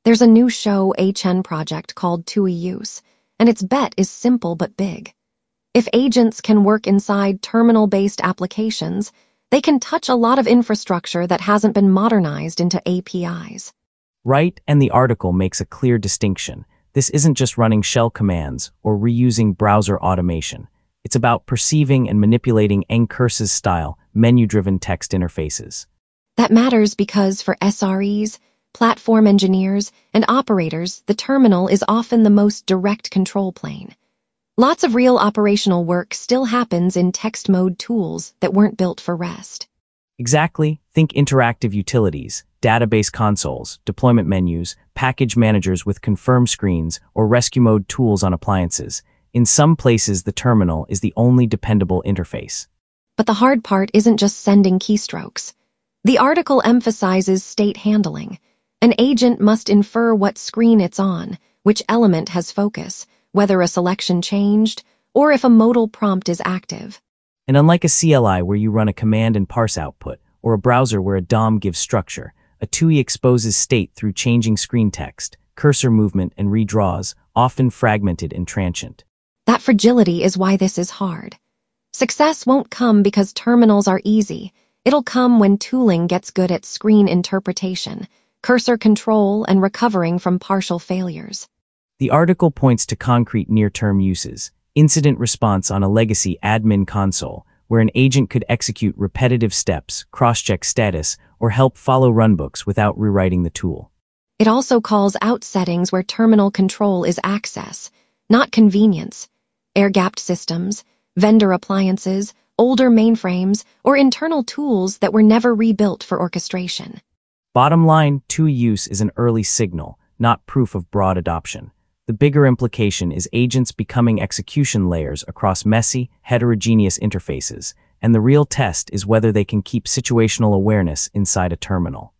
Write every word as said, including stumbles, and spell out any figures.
There's a new show H N project called TUI Use, and its bet is simple but big. If agents can work inside terminal-based applications, they can touch a lot of infrastructure that hasn't been modernized into A P Is. Right, and the article makes a clear distinction. This isn't just running shell commands or reusing browser automation. It's about perceiving and manipulating Ncurse's style, menu-driven text interfaces. That matters because for S R Es, platform engineers, and operators, the terminal is often the most direct control plane. Lots of real operational work still happens in text mode tools that weren't built for REST. Exactly. Think interactive utilities, database consoles, deployment menus, package managers with confirm screens, or rescue mode tools on appliances. In some places, the terminal is the only dependable interface. But the hard part isn't just sending keystrokes. The article emphasizes state handling. An agent must infer what screen it's on, which element has focus, whether a selection changed, or if a modal prompt is active. And unlike a C L I where you run a command and parse output, or a browser where a D O M gives structure, a TUI exposes state through changing screen text, cursor movement, and redraws, often fragmented and transient. That fragility is why this is hard. Success won't come because terminals are easy. It'll come when tooling gets good at screen interpretation, cursor control, and recovering from partial failures. The article points to concrete near-term uses: incident response on a legacy admin console, where an agent could execute repetitive steps, cross-check status, or help follow runbooks without rewriting the tool. It also calls out settings where terminal control is access, not convenience. Air-gapped systems, vendor appliances, older mainframes, or internal tools that were never rebuilt for orchestration. Bottom line, TUI Use is an early signal, not proof of broad adoption. The bigger implication is agents becoming execution layers across messy, heterogeneous interfaces, and the real test is whether they can keep situational awareness inside a terminal.